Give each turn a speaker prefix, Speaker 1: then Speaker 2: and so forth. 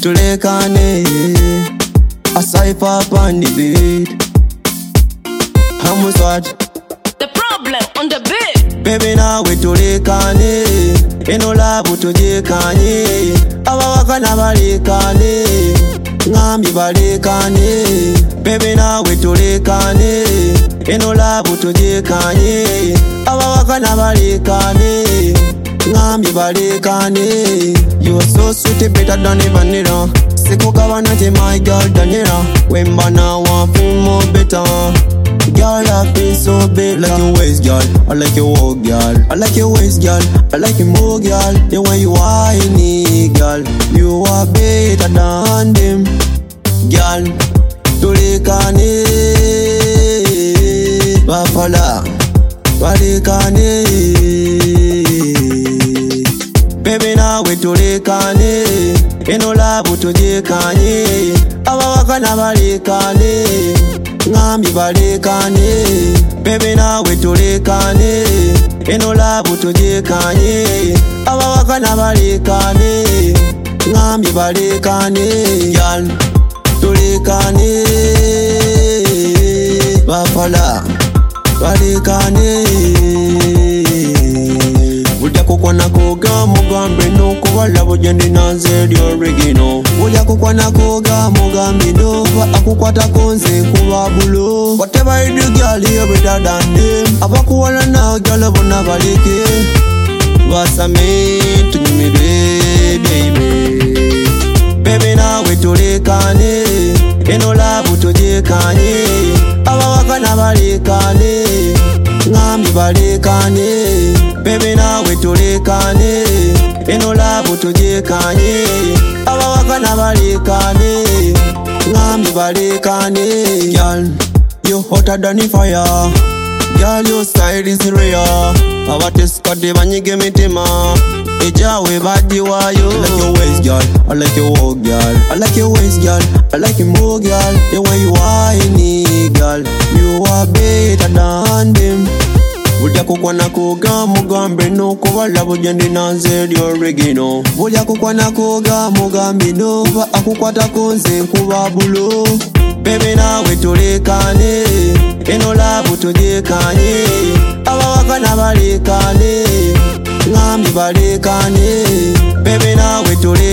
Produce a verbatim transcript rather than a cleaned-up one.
Speaker 1: tulekane. Aside pop on the beat. Hamus what?
Speaker 2: The problem on the beat.
Speaker 1: Baby now we tulekane. Eno labu tujekanye. Abawaka na balekane. Ngambi balekane. Baby now we tulekane. Eno labu tujekanye. Abawaka na balekane. Ngambi balekane. You are so sweet, better than a vanilla. Sikukabana te my girl Daniela. Wemba na want feel more better. Girl, I feel so big. Like your waist, girl. I like your walk, girl. I like your waist, girl. I like your more, girl. The way you whiny, girl. You are better than them, girl. Tulekane, Bafala, Tulekane. Baby now we tulekane. Eno labu tujekanye. Abawaka na balekane. Ngambi balekane. Baby now we tulekane. Eno labu tujekanye. Abawaka na balekane. Ngambi balekane. Girl, tulekane. Bafala, balekane. Ulya kukwana koga mugambe no kuwala bujendi nanze di original. Ulya kukwana koga mugambe no va akukwata konze kuba bulo. Whatever you do girl you're better than them. Abakuwala na girl bona baleke. Wasa mean to me baby. Baby now we tulekane. Eno labu tujekanye. Abawaka na balekane. Ngambi balekane. Baby now we tulekane. Eno labu tujekanye. Abawaka na balekane. Ngambi balekane. Girl, you hotter than the fire. Girl, your style is rare. Our test cut the one you give me tima. Eja we body wa yo. I like your waist, girl. I like your walk, girl. I like your waist, girl. I like your more, girl. The way you whiny, girl. You are better than them. Ulya kukwana koga mugambe no kuwala bujendi nanze di original. Ulya kukwana koga mugambe no va akukwata konze kuba bulo. Baby now we tulekane. Eno labu tujekanye. Abawaka na balekane. Ngambi balekane. Baby now we tulekane.